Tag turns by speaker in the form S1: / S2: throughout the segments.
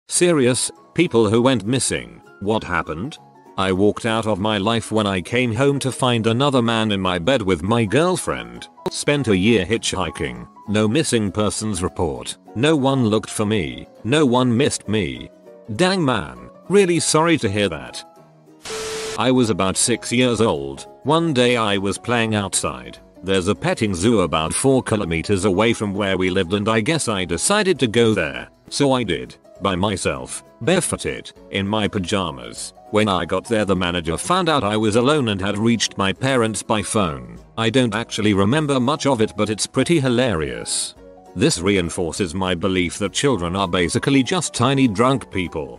S1: Serious, people who went missing. What happened? I walked out of my life when I came home to find another man in my bed with my girlfriend. Spent a year hitchhiking. No missing persons report. No one looked for me. No one missed me. Dang man, really sorry to hear that. I was about 6 years old. One day I was playing outside. There's a petting zoo about 4 kilometers away from where we lived and I guess I decided to go there. So I did. By myself. Barefooted. In my pajamas. When I got there the manager found out I was alone and had reached my parents by phone. I don't actually remember much of it but it's pretty hilarious. This reinforces my belief that children are basically just tiny drunk people.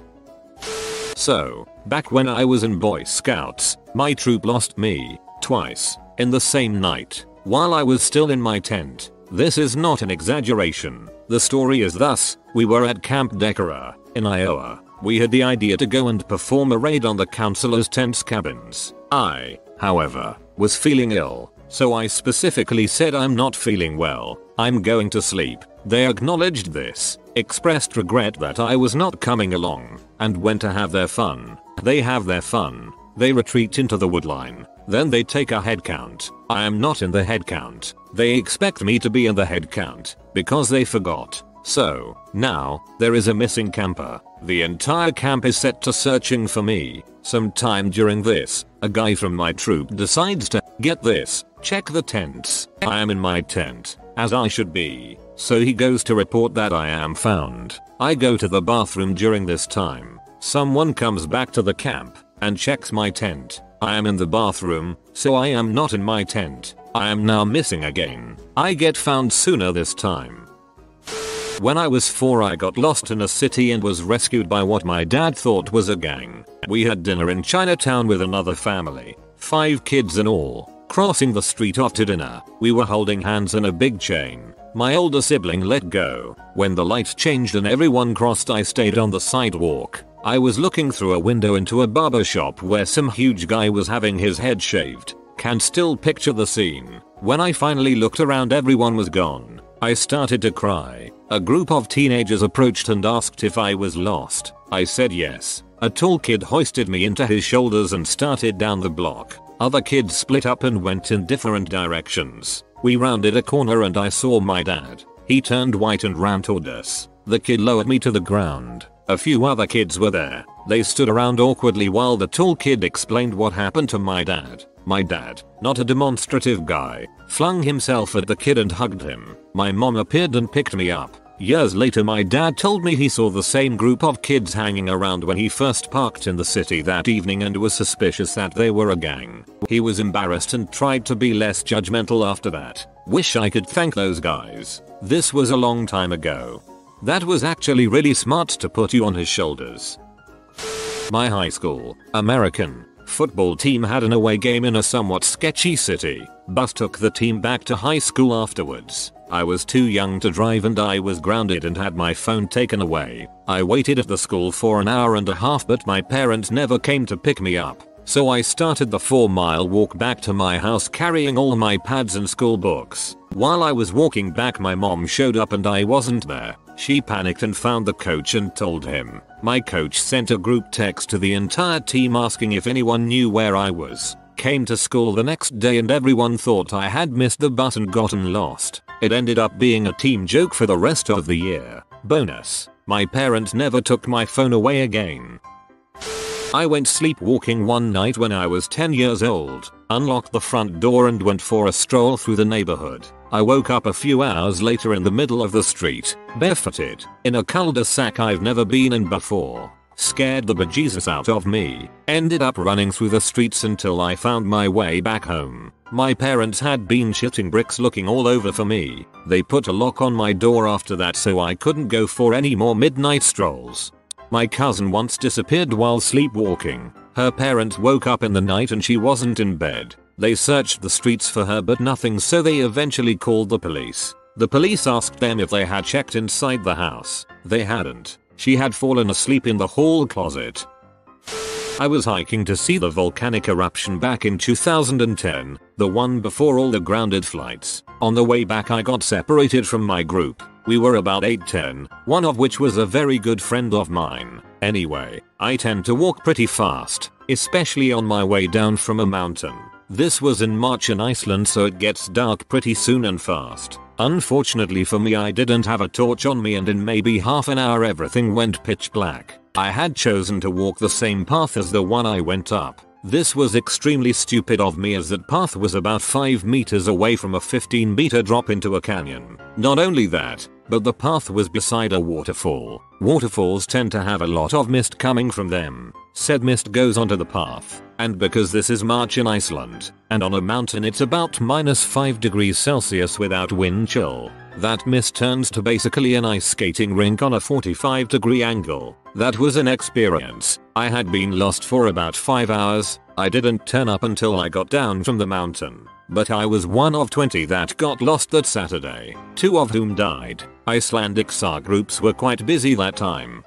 S1: So, back when I was in Boy Scouts, my troop lost me, twice, in the same night, while I was still in my tent. This is not an exaggeration. The story is thus: we were at Camp Decorah, in Iowa. We had the idea to go and perform a raid on the counselors' tents cabins. I, however, was feeling ill, so I specifically said I'm not feeling well, I'm going to sleep. They acknowledged this, expressed regret that I was not coming along, and went to have their fun. They have their fun. They retreat into the woodline. Then they take a head count. I am not in the head count. They expect me to be in the head count, because they forgot. So, now, there is a missing camper. The entire camp is set to searching for me. Sometime during this, a guy from my troop decides to, get this, check the tents. I am in my tent, as I should be. So he goes to report that I am found. I go to the bathroom during this time. Someone comes back to the camp, and checks my tent. I am in the bathroom, so I am not in my tent. I am now missing again. I get found sooner this time. When I was 4 I got lost in a city and was rescued by what my dad thought was a gang. We had dinner in Chinatown with another family. 5 kids in all. Crossing the street after dinner, we were holding hands in a big chain. My older sibling let go. When the lights changed and everyone crossed I stayed on the sidewalk. I was looking through a window into a barber shop where some huge guy was having his head shaved. Can still picture the scene. When I finally looked around everyone was gone. I started to cry. A group of teenagers approached and asked if I was lost. I said yes. A tall kid hoisted me into his shoulders and started down the block. Other kids split up and went in different directions. We rounded a corner and I saw my dad. He turned white and ran toward us. The kid lowered me to the ground. A few other kids were there. They stood around awkwardly while the tall kid explained what happened to my dad. My dad, not a demonstrative guy, flung himself at the kid and hugged him. My mom appeared and picked me up. Years later my dad told me he saw the same group of kids hanging around when he first parked in the city that evening and was suspicious that they were a gang. He was embarrassed and tried to be less judgmental after that. Wish I could thank those guys. This was a long time ago. That was actually really smart to put you on his shoulders. My high school, American, football team had an away game in a somewhat sketchy city. Bus took the team back to high school afterwards. I was too young to drive and I was grounded and had my phone taken away. I waited at the school for an hour and a half but my parents never came to pick me up. So I started the 4-mile walk back to my house carrying all my pads and school books. While I was walking back my mom showed up and I wasn't there. She panicked and found the coach and told him. My coach sent a group text to the entire team asking if anyone knew where I was. Came to school the next day and everyone thought I had missed the bus and gotten lost. It ended up being a team joke for the rest of the year. Bonus: my parents never took my phone away again. I went sleepwalking one night when I was 10 years old, unlocked the front door and went for a stroll through the neighborhood. I woke up a few hours later in the middle of the street, barefooted, in a cul-de-sac I've never been in before. Scared the bejesus out of me. Ended up running through the streets until I found my way back home. My parents had been shitting bricks looking all over for me. They put a lock on my door after that so I couldn't go for any more midnight strolls. My cousin once disappeared while sleepwalking. Her parents woke up in the night and she wasn't in bed. They searched the streets for her but nothing so they eventually called the police. The police asked them if they had checked inside the house. They hadn't. She had fallen asleep in the hall closet. I was hiking to see the volcanic eruption back in 2010, the one before all the grounded flights. On the way back I got separated from my group. We were about 8-10, one of which was a very good friend of mine. Anyway, I tend to walk pretty fast, especially on my way down from a mountain. This was in March in Iceland, so it gets dark pretty soon and fast. Unfortunately for me, I didn't have a torch on me, and in maybe half an hour everything went pitch black. I had chosen to walk the same path as the one I went up. This was extremely stupid of me, as that path was about 5 meters away from a 15-meter drop into a canyon. Not only that, but the path was beside a waterfall. Waterfalls tend to have a lot of mist coming from them. Said mist goes onto the path, and because this is March in Iceland, and on a mountain it's about -5 degrees Celsius without wind chill, that mist turns to basically an ice skating rink on a 45-degree angle. That was an experience. I had been lost for about 5 hours. I didn't turn up until I got down from the mountain, but I was one of 20 that got lost that Saturday, 2 of whom died. Icelandic SAR groups were quite busy that time.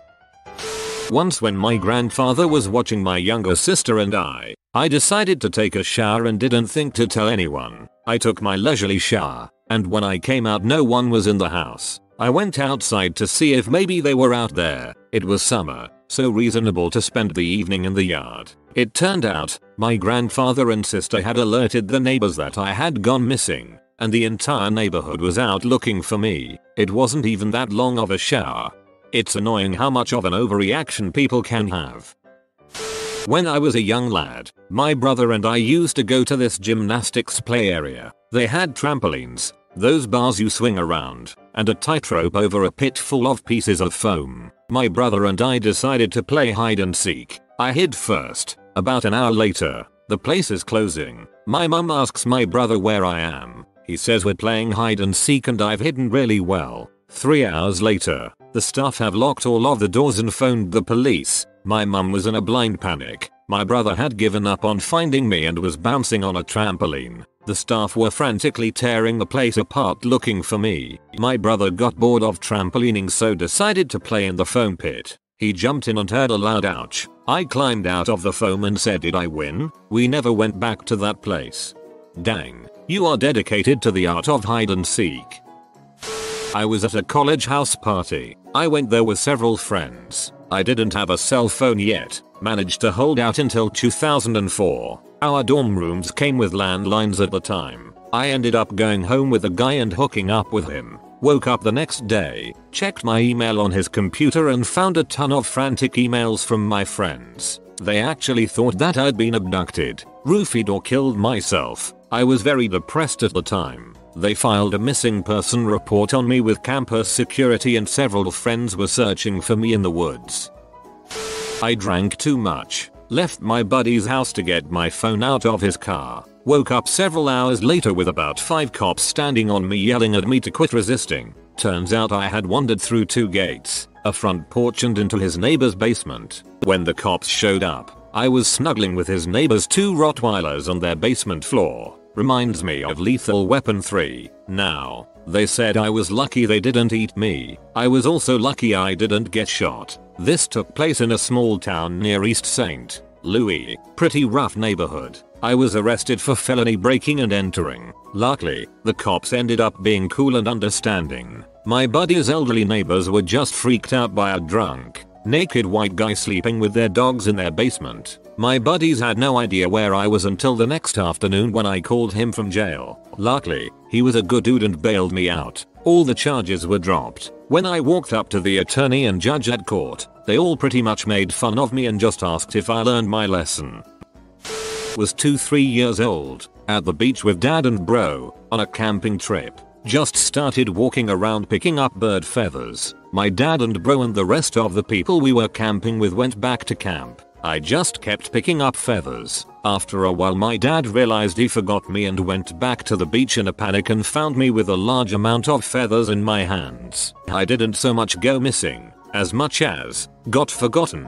S1: Once when my grandfather was watching my younger sister and I decided to take a shower and didn't think to tell anyone. I took my leisurely shower, and when I came out no one was in the house. I went outside to see if maybe they were out there. It was summer, so reasonable to spend the evening in the yard. It turned out, my grandfather and sister had alerted the neighbors that I had gone missing, and the entire neighborhood was out looking for me. It wasn't even that long of a shower. It's annoying how much of an overreaction people can have. When I was a young lad, my brother and I used to go to this gymnastics play area. They had trampolines, those bars you swing around, and a tightrope over a pit full of pieces of foam. My brother and I decided to play hide and seek. I hid first. About an hour later, the place is closing. My mum asks my brother where I am. He says we're playing hide and seek and I've hidden really well. 3 hours later, the staff have locked all of the doors and phoned the police. My mum was in a blind panic. My brother had given up on finding me and was bouncing on a trampoline. The staff were frantically tearing the place apart looking for me. My brother got bored of trampolining, so decided to play in the foam pit. He jumped in and heard a loud ouch. I climbed out of the foam and said, "Did I win?" We never went back to that place. Dang, you are dedicated to the art of hide and seek. I was at a college house party. I went there with several friends. I didn't have a cell phone yet. Managed to hold out until 2004. Our dorm rooms came with landlines at the time. I ended up going home with a guy and hooking up with him. Woke up the next day, checked my email on his computer and found a ton of frantic emails from my friends. They actually thought that I'd been abducted, roofied or killed myself. I was very depressed at the time. They filed a missing person report on me with campus security and several friends were searching for me in the woods. I drank too much, left my buddy's house to get my phone out of his car, woke up several hours later with about 5 cops standing on me yelling at me to quit resisting. Turns out I had wandered through 2 gates, a front porch and into his neighbor's basement. When the cops showed up, I was snuggling with his neighbor's 2 Rottweilers on their basement floor. Reminds me of Lethal Weapon 3. Now, they said I was lucky they didn't eat me. I was also lucky I didn't get shot. This took place in a small town near East St. Louis. Pretty rough neighborhood. I was arrested for felony breaking and entering. Luckily, the cops ended up being cool and understanding. My buddy's elderly neighbors were just freaked out by a drunk, naked white guy sleeping with their dogs in their basement. My buddies had no idea where I was until the next afternoon when I called him from jail. Luckily, he was a good dude and bailed me out. All the charges were dropped. When I walked up to the attorney and judge at court, they all pretty much made fun of me and just asked if I learned my lesson. Was 2-3 years old, at the beach with dad and bro, on a camping trip. Just started walking around picking up bird feathers. My dad and bro and the rest of the people we were camping with went back to camp. I just kept picking up feathers. After a while my dad realized he forgot me and went back to the beach in a panic and found me with a large amount of feathers in my hands. I didn't so much go missing, as much as got forgotten.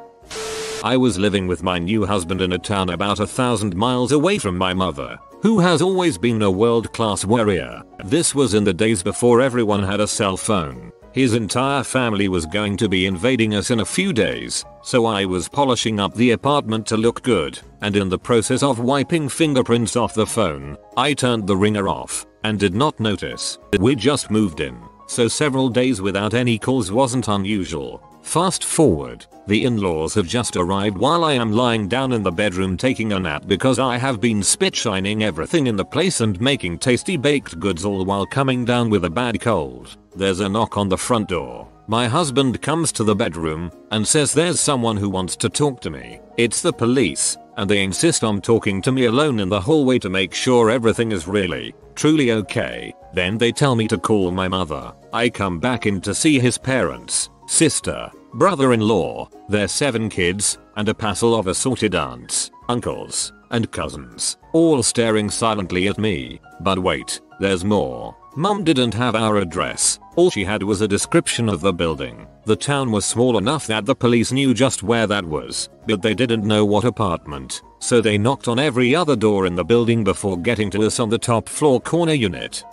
S1: I was living with my new husband in a town about 1,000 miles away from my mother, who has always been a world-class warrior. This was in the days before everyone had a cell phone. His entire family was going to be invading us in a few days, so I was polishing up the apartment to look good, and in the process of wiping fingerprints off the phone, I turned the ringer off and did not notice. We just moved in, so several days without any calls wasn't unusual. Fast forward, the in-laws have just arrived while I am lying down in the bedroom taking a nap because I have been spit shining everything in the place and making tasty baked goods all while coming down with a bad cold. There's a knock on the front door. My husband comes to the bedroom and says there's someone who wants to talk to me. It's the police, and they insist on talking to me alone in the hallway to make sure everything is really, truly okay. Then they tell me to call my mother. I come back in to see his parents, sister, brother-in-law, their 7 kids, and a passel of assorted aunts, uncles, and cousins, all staring silently at me. But wait, there's more. Mum didn't have our address. All she had was a description of the building. The town was small enough that the police knew just where that was, but they didn't know what apartment, so they knocked on every other door in the building before getting to us on the top floor corner unit.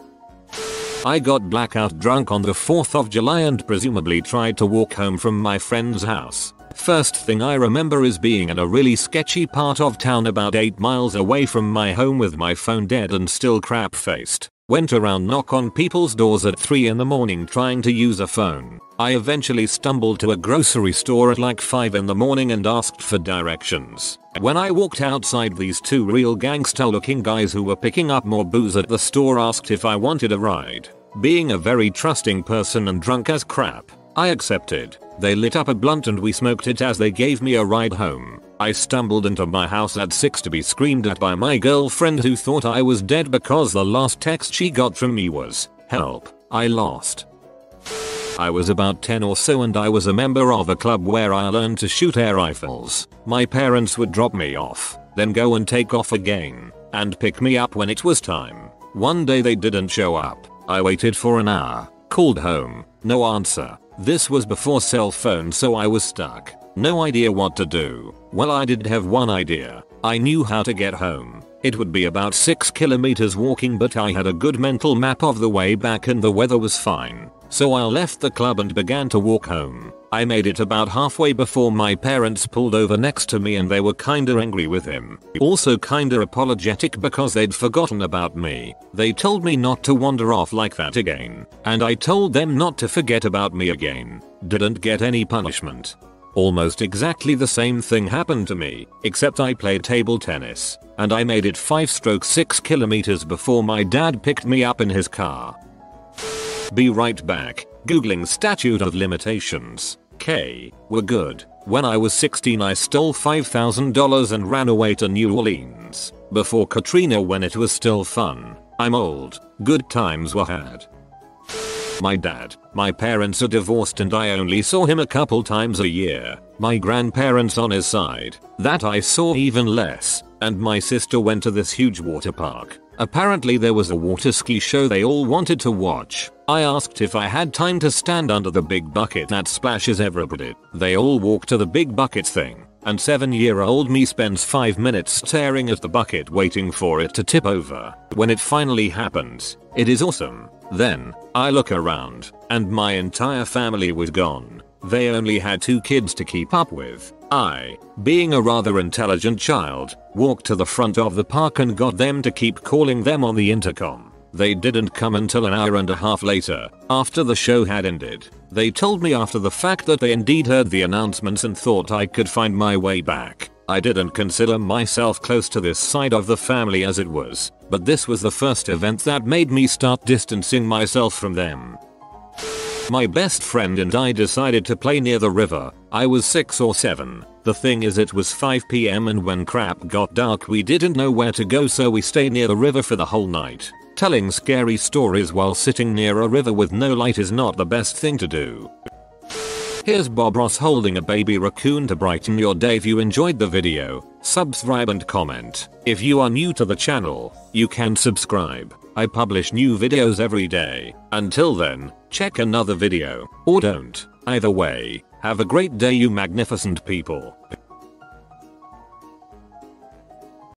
S1: I got blackout drunk on the 4th of July and presumably tried to walk home from my friend's house. First thing I remember is being in a really sketchy part of town about 8 miles away from my home with my phone dead and still crap faced. Went around knock on people's doors at 3 in the morning trying to use a phone. I eventually stumbled to a grocery store at like 5 in the morning and asked for directions. When I walked outside, these 2 real gangster looking guys who were picking up more booze at the store asked if I wanted a ride. Being a very trusting person and drunk as crap, I accepted. They lit up a blunt and we smoked it as they gave me a ride home. I stumbled into my house at 6 to be screamed at by my girlfriend who thought I was dead because the last text she got from me was, "Help, I lost." I was about 10 or so and I was a member of a club where I learned to shoot air rifles. My parents would drop me off, then go and take off again, and pick me up when it was time. One day they didn't show up. I waited for an hour, called home, no answer. This was before cell phones, so I was stuck. No idea what to do. Well, I did have one idea. I knew how to get home. It would be about 6 kilometers walking, but I had a good mental map of the way back and the weather was fine. So I left the club and began to walk home. I made it about halfway before my parents pulled over next to me and they were kinda angry with him. Also kinda apologetic because they'd forgotten about me. They told me not to wander off like that again. And I told them not to forget about me again. Didn't get any punishment. Almost exactly the same thing happened to me, except I played table tennis, and I made it 5/6 kilometers before my dad picked me up in his car. Be right back. Googling statute of limitations. We're good. When I was 16 I stole $5,000 and ran away to New Orleans. Before Katrina when it was still fun. I'm old. Good times were had. My parents are divorced and I only saw him a couple times a year. My grandparents on his side, that I saw even less. And my sister went to this huge water park. Apparently there was a water ski show they all wanted to watch. I asked if I had time to stand under the big bucket that splashes everybody. They all walk to the big bucket thing, and 7-year-old me spends 5 minutes staring at the bucket waiting for it to tip over. When it finally happens, it is awesome. Then, I look around, and my entire family was gone. They only had 2 kids to keep up with. I, being a rather intelligent child, walked to the front of the park and got them to keep calling them on the intercom. They didn't come until an hour and a half later, after the show had ended. They told me after the fact that they indeed heard the announcements and thought I could find my way back. I didn't consider myself close to this side of the family as it was, but this was the first event that made me start distancing myself from them. My best friend and I decided to play near the river. I was 6 or 7. The thing is it was 5 PM and when crap got dark we didn't know where to go, so we stayed near the river for the whole night. Telling scary stories while sitting near a river with no light is not the best thing to do. Here's Bob Ross holding a baby raccoon to brighten your day. If you enjoyed the video, subscribe and comment. If you are new to the channel, you can subscribe. I publish new videos every day. Until then, check another video, or don't. Either way, have a great day you magnificent people.